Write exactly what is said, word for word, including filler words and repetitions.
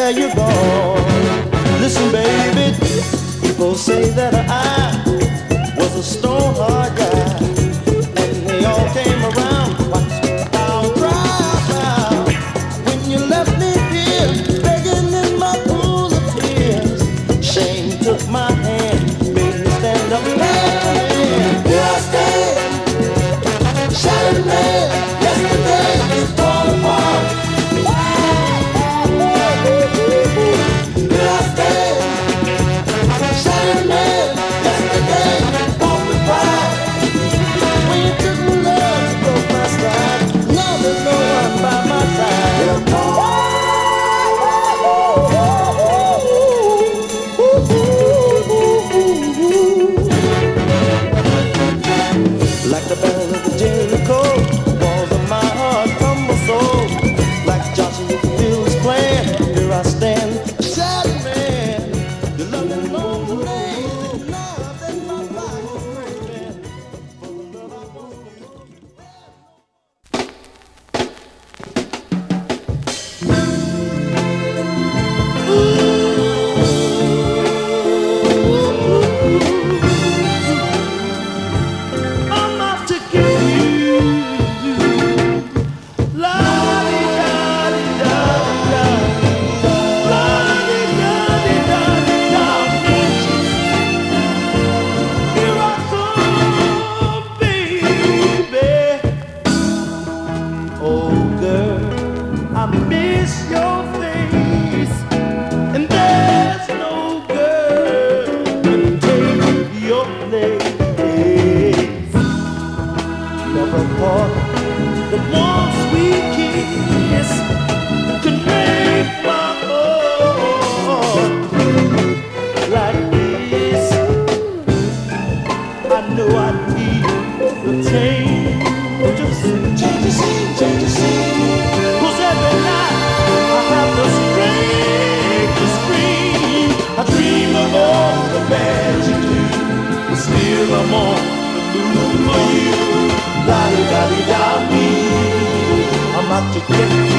where you're gone. Listen, baby, people say that I was a stone hard guy, and they all came around, watched me down, cry. When you left me here, begging in my pool of tears, shame took my hand, made me stand up, man. Here I stand, shattered man. Yesterday is torn apart. Here I stand, shattered man. Yesterday, walked with pride. When you took my love, you broke my stride. Now there's no one by my side. Like the bell of the Jericho, walls of my heart tumble so. Like Joshua fulfilled his plan, here I stand, shattered man. Your love has known the name. Now that my life is breaking, for the love I want to know. I'm out to get you. La-di-da-di-da-di-da. La-di-da-di-da-di-da. Here I come, baby. Oh, girl, I miss your face, and there's no girl can take your place. Never thought that one sweet kiss could make my heart like this. I know I'd need the change of scene, change of scene, change of scene. 'Cause every night I have the strength to scream. I dream of all the magic you do, but still I'm on the move for you. La-di-da-di-da-me, I'm out to get you.